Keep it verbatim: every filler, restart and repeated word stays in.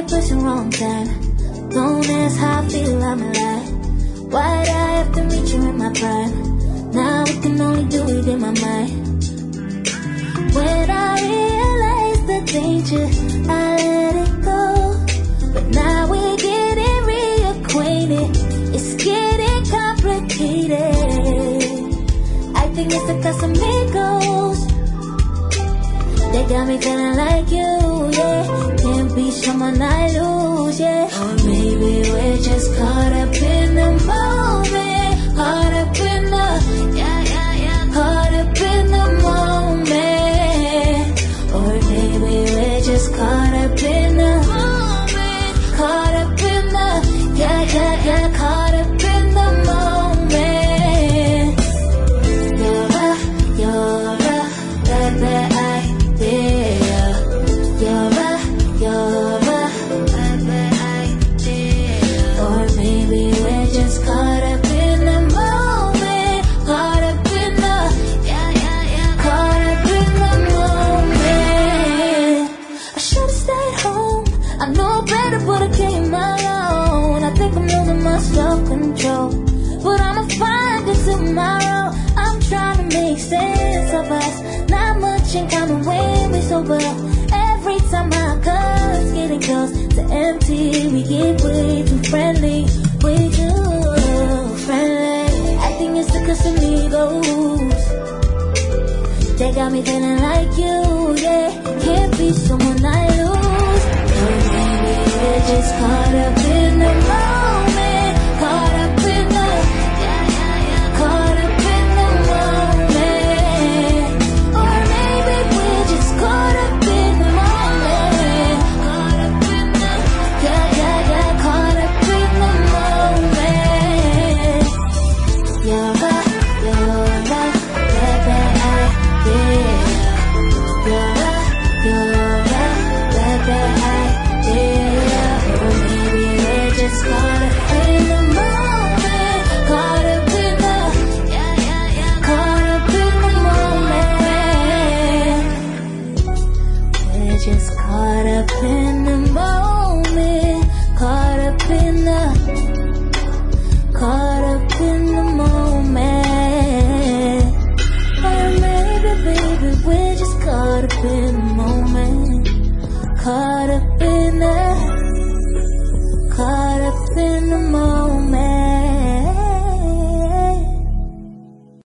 place and wrong time. Don't ask how I feel, I'm alive. Why'd I have to meet you in my prime? Now we can only do it in my mind. When I realized the danger, I let it go. But now we're getting reacquainted. It's getting complicated. I think it's the Casamigos. They got me feeling like you, yeah. Can't be someone I lose, yeah. Or maybe we're just caught up in the moment. Caught up in the, yeah, yeah, yeah. Caught up in the moment. Or maybe we're just caught up in the moment. Caught up in the, yeah, yeah, yeah. Caught up in the moment. You're a, you're a bad, bad idea. You're a, you're a bad, bad idea. Or maybe we're just caught up in the moment. Caught up in the, yeah, yeah, yeah. Caught up in the moment. I should've stayed home. I know better, but I came my own. I think I'm losing my self-control, but I'ma find it tomorrow. I'm trying to make sense of us. Not much in common when we sober. Every time our cups getting close to empty, we get way too friendly, way too friendly. I think it's the Casamigos. They got me feeling like you, yeah. Can't be someone I lose. Or maybe we're just caught up in the moment. Caught up in the, yeah, yeah, yeah. Caught up in the moment. Or maybe we're just caught up in the moment. Caught up in the, yeah, yeah, yeah. Caught up in the moment. You're a, you're a bad, bad idea. You're a, you're a bad, bad idea. Or maybe we're just caught up in the moment. Caught up in the, yeah, yeah, yeah. Caught up in the moment. We're just caught up in the moment. Caught up in the, caught up in the moment. Or maybe, baby, we're just caught up in the